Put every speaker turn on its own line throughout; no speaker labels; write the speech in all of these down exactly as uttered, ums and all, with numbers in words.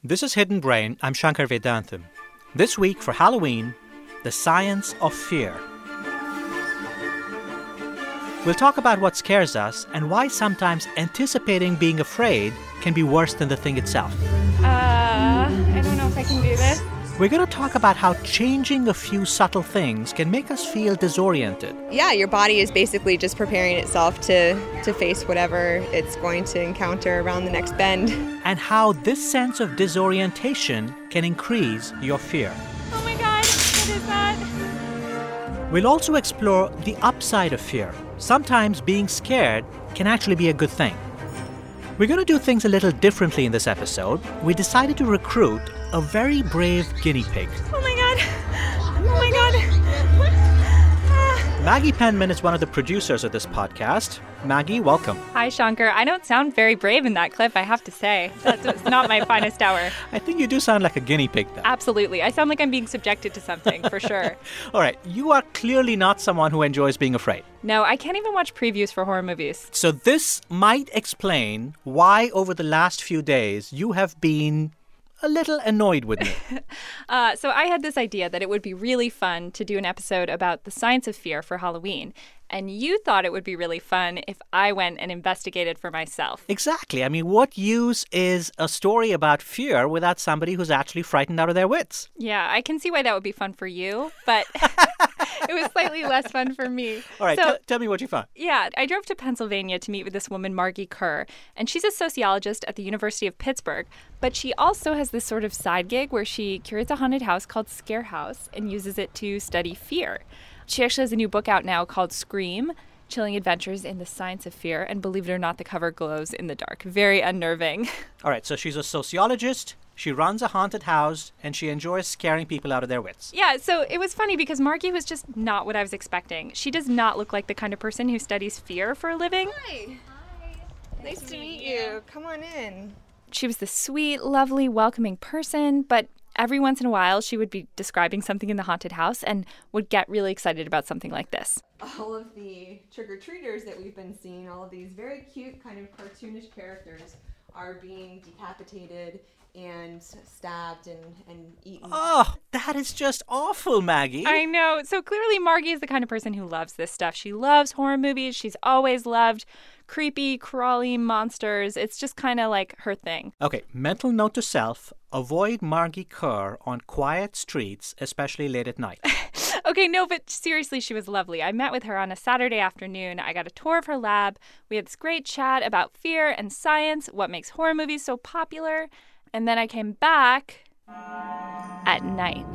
This is Hidden Brain. I'm Shankar Vedantam. This week for Halloween, the science of fear. We'll talk about what scares us and why sometimes anticipating being afraid can be worse than the thing itself.
Uh, I don't know if I can do this.
We're going to talk about how changing a few subtle things can make us feel disoriented.
Yeah, your body is basically just preparing itself to, to face whatever it's going to encounter around the next bend.
And how this sense of disorientation can increase your fear.
Oh my God, what is that?
We'll also explore the upside of fear. Sometimes being scared can actually be a good thing. We're going to do things a little differently in this episode. We decided to recruit a very brave guinea pig.
Oh my God. Oh my God.
Maggie Penman is one of the producers of this podcast. Maggie, welcome.
Hi, Shankar. I don't sound very brave in that clip, I have to say. That's not my finest hour.
I think you do sound like a guinea pig, though.
Absolutely. I sound like I'm being subjected to something, for sure.
All right. You are clearly not someone who enjoys being afraid.
No, I can't even watch previews for horror movies.
So this might explain why over the last few days you have been a little annoyed with me.
uh, so I had this idea that it would be really fun to do an episode about the science of fear for Halloween. And you thought it would be really fun if I went and investigated for myself.
Exactly. I mean, what use is a story about fear without somebody who's actually frightened out of their wits?
Yeah, I can see why that would be fun for you, but it was slightly less fun for me.
All right,
so,
t- tell me what you found.
Yeah, I drove to Pennsylvania to meet with this woman, Margie Kerr, and she's a sociologist at the University of Pittsburgh, but she also has this sort of side gig where she curates a haunted house called Scare House and uses it to study fear. She actually has a new book out now called Scream, Chilling Adventures in the Science of Fear, and believe it or not, the cover glows in the dark. Very unnerving.
All right, so she's a sociologist, she runs a haunted house, and she enjoys scaring people out of their wits.
Yeah, so it was funny because Margie was just not what I was expecting. She does not look like the kind of person who studies fear for a living.
Hi. Hi. Nice, nice to meet you. you. Come on in.
She was this sweet, lovely, welcoming person, but every once in a while, she would be describing something in the haunted house and would get really excited about something like this.
All of the trick-or-treaters that we've been seeing, all of these very cute kind of cartoonish characters are being decapitated and stabbed and, and eaten.
Oh, that is just awful, Maggie.
I know. So clearly Margie is the kind of person who loves this stuff. She loves horror movies. She's always loved creepy, crawly monsters. It's just kind of like her thing.
Okay, mental note to self, avoid Margie Kerr on quiet streets, especially late at night.
Okay, no, but seriously, she was lovely. I met with her on a Saturday afternoon. I got a tour of her lab. We had this great chat about fear and science, what makes horror movies so popular. And then I came back at night.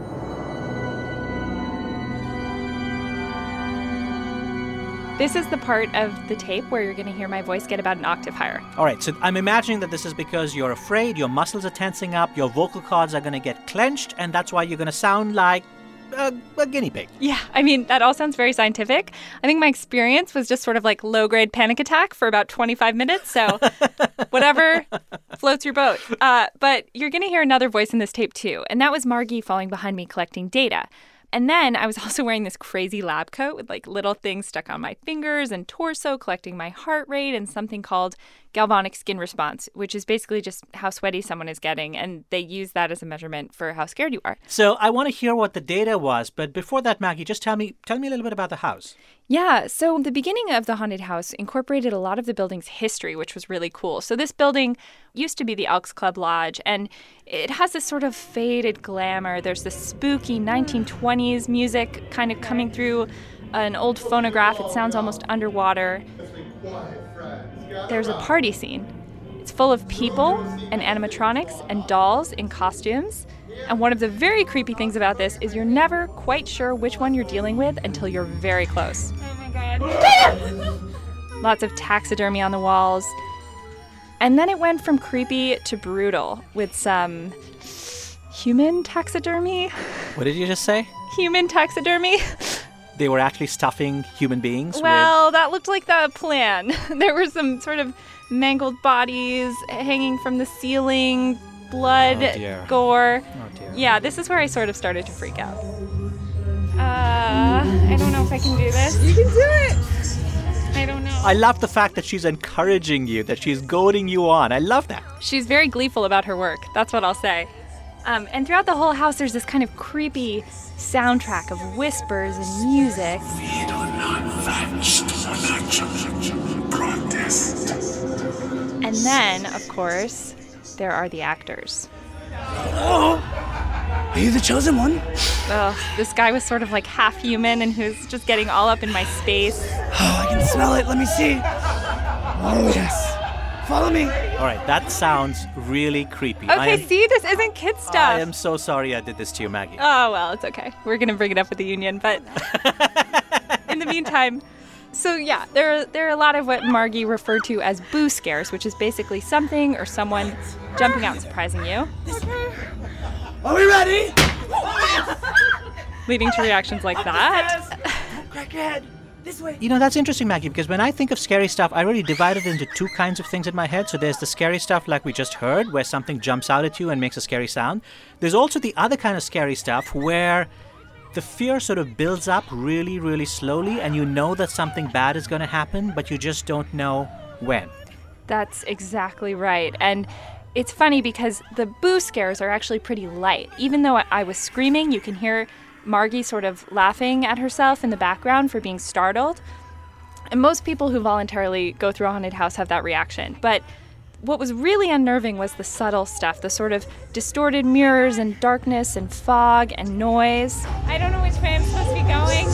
This is the part of the tape where you're going to hear my voice get about an octave higher.
All right, so I'm imagining that this is because you're afraid, your muscles are tensing up, your vocal cords are going to get clenched, and that's why you're going to sound like a, a guinea pig.
Yeah, I mean, that all sounds very scientific. I think my experience was just sort of like low-grade panic attack for about twenty-five minutes, so whatever floats your boat. Uh, but you're going to hear another voice in this tape, too, and that was Margie falling behind me collecting data. And then I was also wearing this crazy lab coat with like little things stuck on my fingers and torso, collecting my heart rate and something called galvanic skin response, which is basically just how sweaty someone is getting. And they use that as a measurement for how scared you are.
So I want to hear what the data was. But before that, Maggie, just tell me, tell me a little bit about the house.
Yeah, so the beginning of the haunted house incorporated a lot of the building's history, which was really cool. So this building used to be the Elks Club Lodge, and it has this sort of faded glamour. There's this spooky nineteen twenties music kind of coming through an old phonograph. It sounds almost underwater. There's a party scene. It's full of people and animatronics and dolls in costumes. And one of the very creepy things about this is you're never quite sure which one you're dealing with until you're very close.
Oh my God.
Lots of taxidermy on the walls. And then it went from creepy to brutal with some human taxidermy.
What did you just say?
Human taxidermy.
They were actually stuffing human beings
Well,
with...
that looked like the plan. There were some sort of mangled bodies hanging from the ceiling, blood,
Oh, dear.
gore.
Oh, dear.
Yeah, this is where I sort of started to freak out. Uh, I don't know if I can do this.
You can do it.
I don't know.
I love the fact that she's encouraging you, that she's goading you on. I love that.
She's very gleeful about her work. That's what I'll say. Um, and throughout the whole house, there's this kind of creepy soundtrack of whispers and music.
We do not fetch the protest.
And then, of course, there are the actors.
Oh, are you the chosen one?
Ugh, this guy was sort of like half human and who's just getting all up in my space.
Oh, I can smell it. Let me see. Oh, yes. Follow me.
All right, that sounds really creepy.
Okay,
I am,
see, this isn't kid stuff.
I am so sorry I did this to you, Maggie.
Oh, well, it's okay. We're going to bring it up with the union, but in the meantime, so yeah, there are, there are a lot of what Margie referred to as boo scares, which is basically something or someone jumping out and surprising you.
Are we ready?
Leading to reactions like that.
Crack your head. This way.
You know, that's interesting, Maggie, because when I think of scary stuff, I really divide it into two kinds of things in my head. So there's the scary stuff like we just heard, where something jumps out at you and makes a scary sound. There's also the other kind of scary stuff where the fear sort of builds up really, really slowly, and you know that something bad is going to happen, but you just don't know when.
That's exactly right. And it's funny because the boo scares are actually pretty light. Even though I was screaming, you can hear Margie sort of laughing at herself in the background for being startled. And most people who voluntarily go through a haunted house have that reaction. But what was really unnerving was the subtle stuff, the sort of distorted mirrors and darkness and fog and noise. I don't know which way I'm supposed to be going.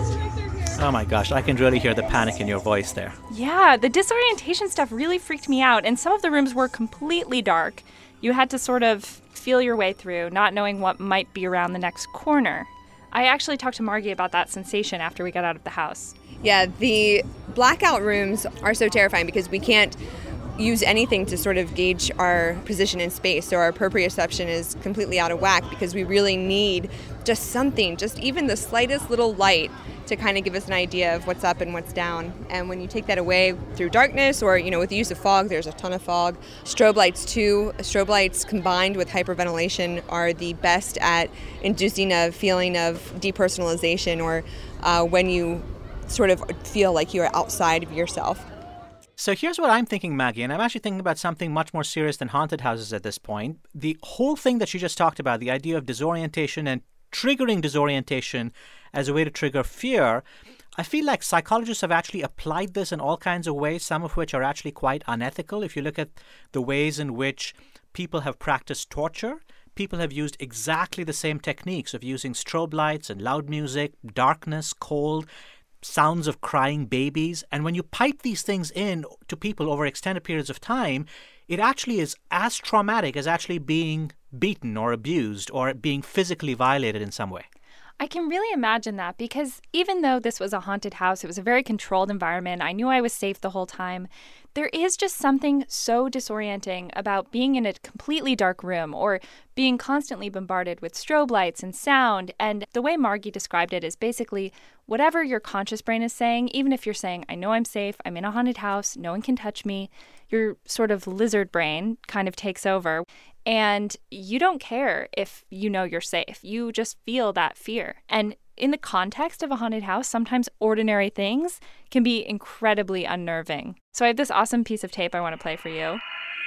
Oh my gosh, I can really hear the panic in your voice there.
Yeah, the disorientation stuff really freaked me out. And some of the rooms were completely dark. You had to sort of feel your way through, not knowing what might be around the next corner. I actually talked to Margie about that sensation after we got out of the house.
Yeah, the blackout rooms are so terrifying because we can't use anything to sort of gauge our position in space. So our proprioception is completely out of whack because we really need just something, just even the slightest little light to kind of give us an idea of what's up and what's down. And when you take that away through darkness or, you know, with the use of fog, there's a ton of fog. Strobe lights too. Strobe lights combined with hyperventilation are the best at inducing a feeling of depersonalization or uh, when you sort of feel like you're outside of yourself.
So here's what I'm thinking, Maggie, and I'm actually thinking about something much more serious than haunted houses at this point. The whole thing that you just talked about, the idea of disorientation and triggering disorientation as a way to trigger fear, I feel like psychologists have actually applied this in all kinds of ways, some of which are actually quite unethical. If you look at the ways in which people have practiced torture, people have used exactly the same techniques of using strobe lights and loud music, darkness, cold, sounds of crying babies. And when you pipe these things in to people over extended periods of time, it actually is as traumatic as actually being beaten or abused or being physically violated in some way.
I can really imagine that because even though this was a haunted house, it was a very controlled environment. I knew I was safe the whole time. There is just something so disorienting about being in a completely dark room or being constantly bombarded with strobe lights and sound. And the way Margie described it is basically whatever your conscious brain is saying, even if you're saying, I know I'm safe, I'm in a haunted house, no one can touch me, your sort of lizard brain kind of takes over. And you don't care if you know you're safe. You just feel that fear. And in the context of a haunted house, sometimes ordinary things can be incredibly unnerving. So I have this awesome piece of tape I want to play for you.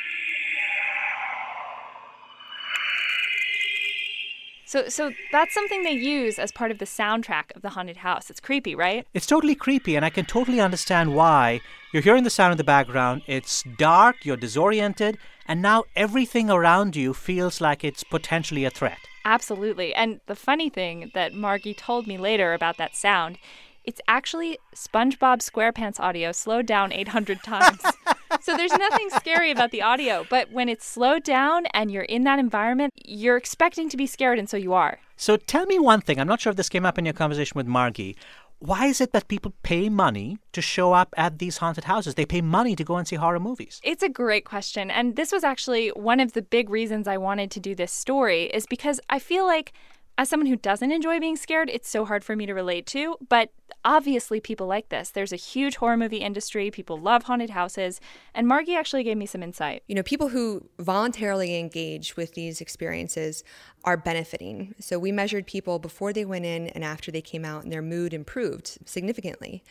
So so that's something they use as part of the soundtrack of the haunted house. It's creepy, right?
It's totally creepy, and I can totally understand why. You're hearing the sound in the background. It's dark, you're disoriented, and now everything around you feels like it's potentially a threat.
Absolutely. And the funny thing that Margie told me later about that sound, it's actually SpongeBob SquarePants audio slowed down eight hundred times. So there's nothing scary about the audio, but when it's slowed down and you're in that environment, you're expecting to be scared, and so you are.
So tell me one thing. I'm not sure if this came up in your conversation with Margie. Why is it that people pay money to show up at these haunted houses? They pay money to go and see horror movies.
It's a great question. And this was actually one of the big reasons I wanted to do this story is because I feel like as someone who doesn't enjoy being scared, it's so hard for me to relate to. But obviously people like this. There's a huge horror movie industry. People love haunted houses. And Margie actually gave me some insight.
You know, people who voluntarily engage with these experiences are benefiting. So we measured people before they went in and after they came out, and their mood improved significantly.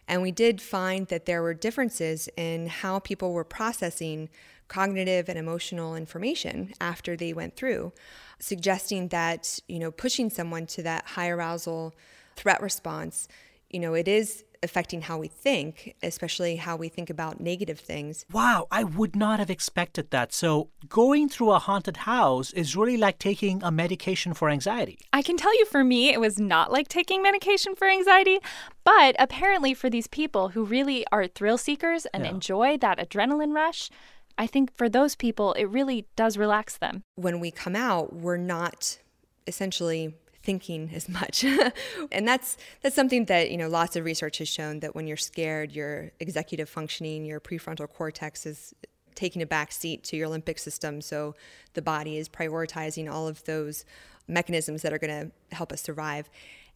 And we did find that there were differences in how people were processing cognitive and emotional information after they went through, suggesting that, you know, pushing someone to that high arousal threat response, you know, it is affecting how we think, especially how we think about negative things.
Wow, I would not have expected that. So going through a haunted house is really like taking a medication for anxiety.
I can tell you for me, it was not like taking medication for anxiety, but apparently for these people who really are thrill seekers and
Yeah.
enjoy that adrenaline rush, I think for those people, it really does relax them.
When we come out, we're not essentially thinking as much. And that's that's something that, you know, lots of research has shown that when you're scared, your executive functioning, your prefrontal cortex is taking a back seat to your limbic system. So the body is prioritizing all of those mechanisms that are going to help us survive.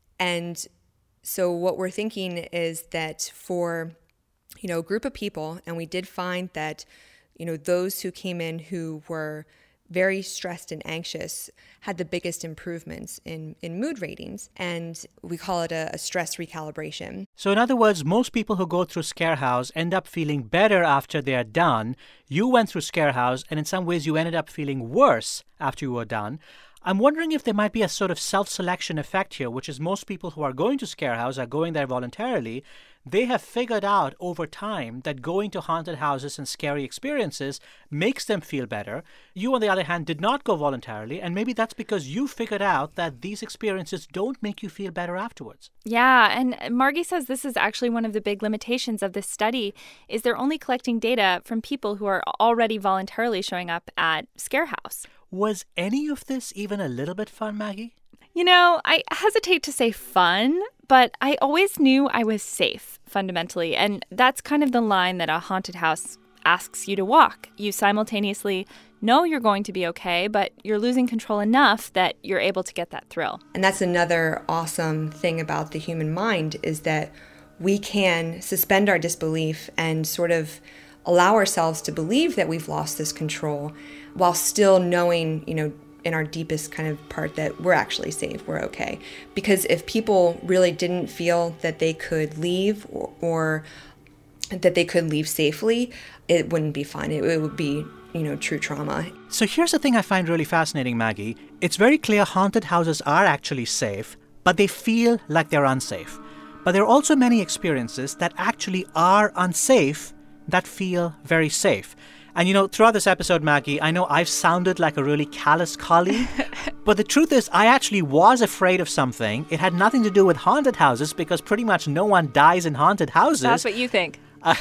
And so what we're thinking is that for, you know, a group of people, and we did find that, you know, those who came in who were very stressed and anxious had the biggest improvements in, in mood ratings. And we call it a, a stress recalibration.
So in other words, most people who go through Scarehouse end up feeling better after they are done. You went through Scarehouse, and in some ways you ended up feeling worse after you were done. I'm wondering if there might be a sort of self-selection effect here, which is most people who are going to Scarehouse are going there voluntarily. They have figured out over time that going to haunted houses and scary experiences makes them feel better. You, on the other hand, did not go voluntarily, and maybe that's because you figured out that these experiences don't make you feel better afterwards.
Yeah, and Margie says this is actually one of the big limitations of this study is they're only collecting data from people who are already voluntarily showing up at Scarehouse.
Was any of this even a little bit fun, Maggie?
You know, I hesitate to say fun, but I always knew I was safe, fundamentally. And that's kind of the line that a haunted house asks you to walk. You simultaneously know you're going to be okay, but you're losing control enough that you're able to get that thrill.
And that's another awesome thing about the human mind is that we can suspend our disbelief and sort of allow ourselves to believe that we've lost this control while still knowing, you know, in our deepest kind of part that we're actually safe, we're okay. Because if people really didn't feel that they could leave or, or that they could leave safely, it wouldn't be fun. It, it would be, you know, true trauma.
So here's the thing I find really fascinating, Maggie. It's very clear haunted houses are actually safe, but they feel like they're unsafe. But there are also many experiences that actually are unsafe that feel very safe. And, you know, throughout this episode, Maggie, I know I've sounded like a really callous colleague, but the truth is I actually was afraid of something. It had nothing to do with haunted houses because pretty much no one dies in haunted houses.
That's what you think.
Uh,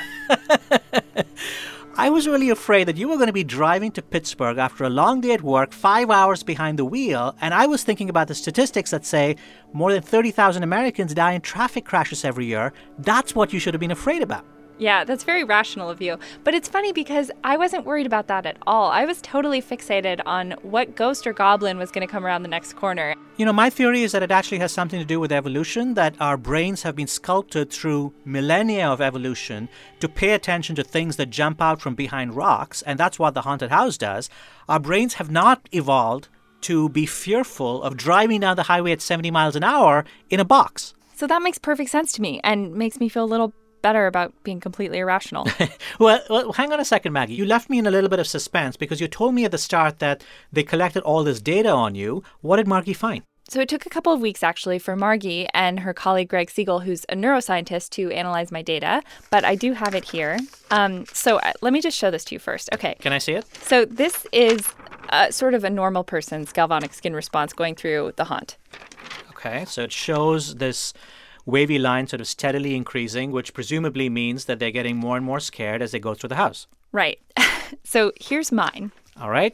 I was really afraid that you were going to be driving to Pittsburgh after a long day at work, five hours behind the wheel, and I was thinking about the statistics that say more than thirty thousand Americans die in traffic crashes every year. That's what you should have been afraid about.
Yeah, that's very rational of you. But it's funny because I wasn't worried about that at all. I was totally fixated on what ghost or goblin was going to come around the next corner.
You know, my theory is that it actually has something to do with evolution, that our brains have been sculpted through millennia of evolution to pay attention to things that jump out from behind rocks, and that's what the haunted house does. Our brains have not evolved to be fearful of driving down the highway at seventy miles an hour in a box.
So that makes perfect sense to me and makes me feel a little better about being completely irrational.
well, well, hang on a second, Maggie. You left me in a little bit of suspense because you told me at the start that they collected all this data on you. What did Margie find?
So it took a couple of weeks, actually, for Margie and her colleague Greg Siegel, who's a neuroscientist, to analyze my data. But I do have it here. Um, so uh, let me just show this to you first. Okay.
Can I see it?
So this is uh, sort of a normal person's galvanic skin response going through the haunt.
Okay. So it shows this wavy line sort of steadily increasing, which presumably means that they're getting more and more scared as they go through the house.
Right. So here's mine.
All right.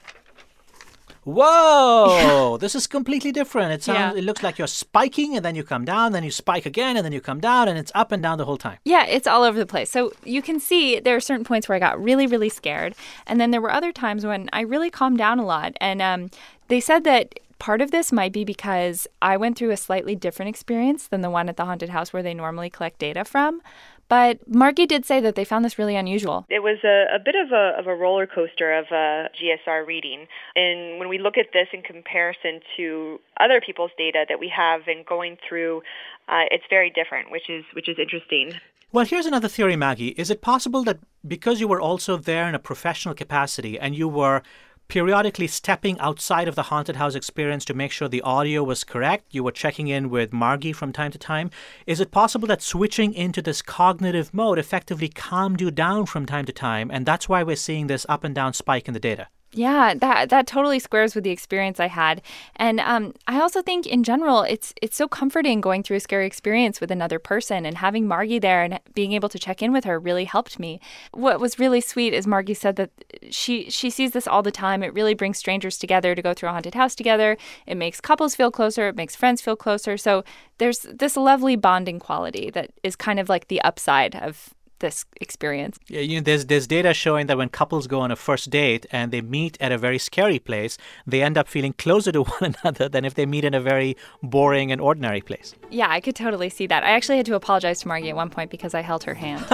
Whoa! This is completely different. It sounds.
Yeah.
It looks like you're spiking, and then you come down, then you spike again, and then you come down, and it's up and down the whole time.
Yeah, it's all over the place. So you can see there are certain points where I got really, really scared. And then there were other times when I really calmed down a lot. And um, they said that part of this might be because I went through a slightly different experience than the one at the haunted house where they normally collect data from. But Margie did say that they found this really unusual.
It was a, a bit of a, of a roller coaster of a G S R reading. And when we look at this in comparison to other people's data that we have and going through, uh, it's very different, which is which is interesting.
Well, here's another theory, Maggie. Is it possible that because you were also there in a professional capacity and you were periodically stepping outside of the haunted house experience to make sure the audio was correct, you were checking in with Margie from time to time, is it possible that switching into this cognitive mode effectively calmed you down from time to time, and that's why we're seeing this up and down spike in the data?
Yeah, that that totally squares with the experience I had. And um, I also think in general, it's it's so comforting going through a scary experience with another person, and having Margie there and being able to check in with her really helped me. What was really sweet is Margie said that she, she sees this all the time. It really brings strangers together to go through a haunted house together. It makes couples feel closer. It makes friends feel closer. So there's this lovely bonding quality that is kind of like the upside of this experience.
Yeah, you know, there's there's data showing that when couples go on a first date and they meet at a very scary place, they end up feeling closer to one another than if they meet in a very boring and ordinary place.
Yeah, I could totally see that. I actually had to apologize to Margie at one point because I held her hand.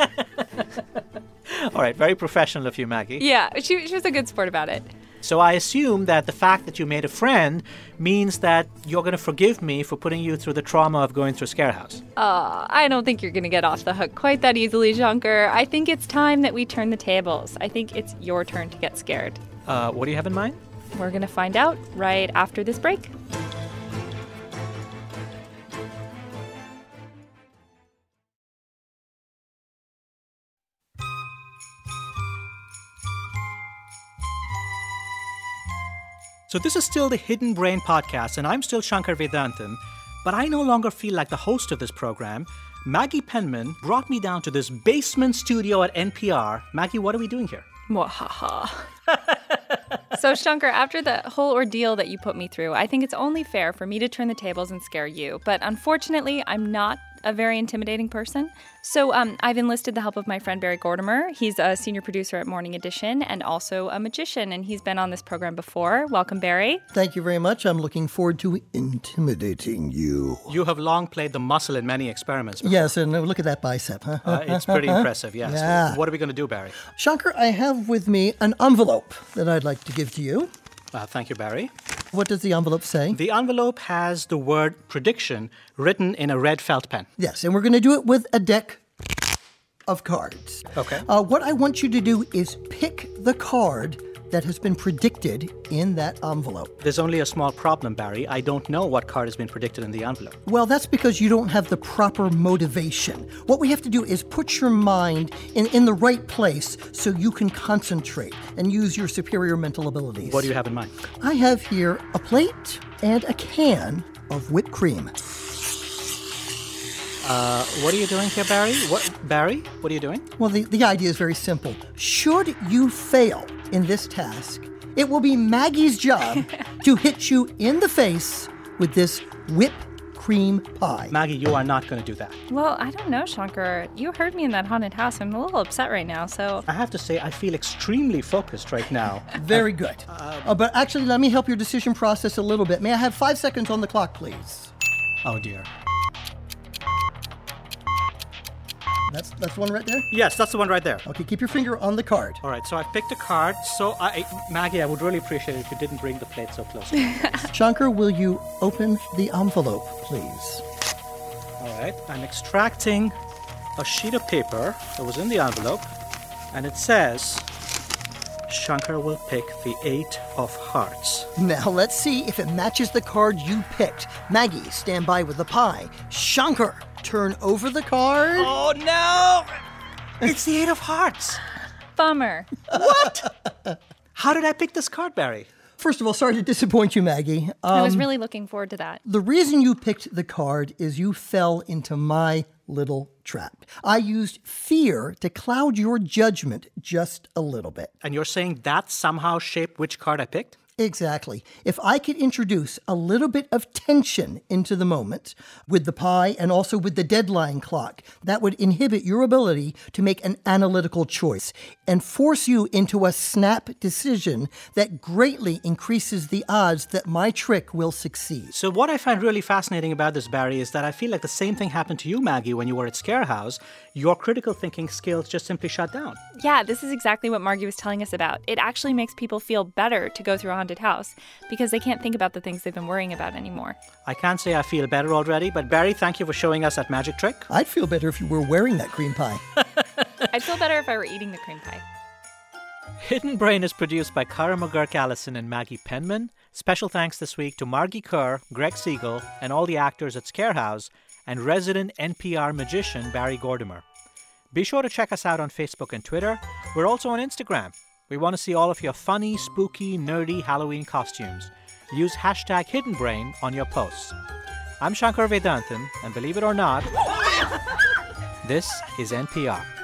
All right, very professional of you, Maggie.
Yeah, she, she was a good sport about it.
So I assume that the fact that you made a friend means that you're going to forgive me for putting you through the trauma of going through Scare House.
Uh, I don't think you're going to get off the hook quite that easily, Shankar. I think it's time that we turn the tables. I think it's your turn to get scared.
Uh, what do you have in mind?
We're going to find out right after this break.
So this is still the Hidden Brain podcast, and I'm still Shankar Vedantam, but I no longer feel like the host of this program. Maggie Penman brought me down to this basement studio at N P R. Maggie, what are we doing here?
Mwahaha. So, Shankar, after the whole ordeal that you put me through, I think it's only fair for me to turn the tables and scare you. But unfortunately, I'm not a very intimidating person. So um, I've enlisted the help of my friend Barry Gordimer. He's a senior producer at Morning Edition and also a magician, and he's been on this program before. Welcome, Barry.
Thank you very much. I'm looking forward to intimidating you.
You have long played the muscle in many experiments before.
Yes, and look at that bicep, huh?
Uh, it's pretty impressive, yes.
Yeah.
What are we going to do, Barry?
Shankar, I have with me an envelope that I'd like to give to you.
Uh, thank you, Barry.
What does the envelope say?
The envelope has the word prediction written in a red felt pen.
Yes, and we're going to do it with a deck of cards.
Okay.
Uh, what I want you to do is pick the card that has been predicted in that envelope.
There's only a small problem, Barry. I don't know what card has been predicted in the envelope.
Well, that's because you don't have the proper motivation. What we have to do is put your mind in, in the right place so you can concentrate and use your superior mental abilities.
What do you have in mind?
I have here a plate and a can of whipped cream.
Uh, what are you doing here, Barry? What, Barry, what are you doing?
Well, the, the idea is very simple. Should you fail in this task, it will be Maggie's job to hit you in the face with this whipped cream pie.
Maggie, you are not going to do that.
Well, I don't know, Shankar. You heard me in that haunted house. I'm a little upset right now, so...
I have to say, I feel extremely focused right now.
Very good. Uh, uh, but actually, let me help your decision process a little bit. May I have five seconds on the clock, please?
Oh, dear.
That's that's one right there?
Yes, that's the one right there.
Okay, keep your finger on the card.
All right, so I've picked a card. So, I, Maggie, I would really appreciate it if you didn't bring the plate so close.
Shankar, will you open the envelope, please?
All right, I'm extracting a sheet of paper that was in the envelope, and it says, Shankar will pick the eight of hearts.
Now, let's see if it matches the card you picked. Maggie, stand by with the pie. Shankar, turn over the card.
Oh, no! It's the eight of hearts.
Bummer.
What? How did I pick this card, Barry?
First of all, sorry to disappoint you, Maggie. Um,
I was really looking forward to that.
The reason you picked the card is you fell into my little trap. I used fear to cloud your judgment just a little bit.
And you're saying that somehow shaped which card I picked?
Exactly. If I could introduce a little bit of tension into the moment with the pie and also with the deadline clock, that would inhibit your ability to make an analytical choice and force you into a snap decision that greatly increases the odds that my trick will succeed.
So what I find really fascinating about this, Barry, is that I feel like the same thing happened to you, Maggie, when you were at Scarehouse. Your critical thinking skills just simply shut down.
Yeah, this is exactly what Margie was telling us about. It actually makes people feel better to go through a haunted house because they can't think about the things they've been worrying about anymore.
I can't say I feel better already, but Barry, thank you for showing us that magic trick.
I'd feel better if you were wearing that cream pie.
I'd feel better if I were eating the cream pie.
Hidden Brain is produced by Cara McGurk-Allison and Maggie Penman. Special thanks this week to Margie Kerr, Greg Siegel, and all the actors at Scarehouse, and resident N P R magician Barry Gordimer. Be sure to check us out on Facebook and Twitter. We're also on Instagram. We want to see all of your funny, spooky, nerdy Halloween costumes. Use hashtag Hidden Brain on your posts. I'm Shankar Vedantam, and believe it or not, this is N P R.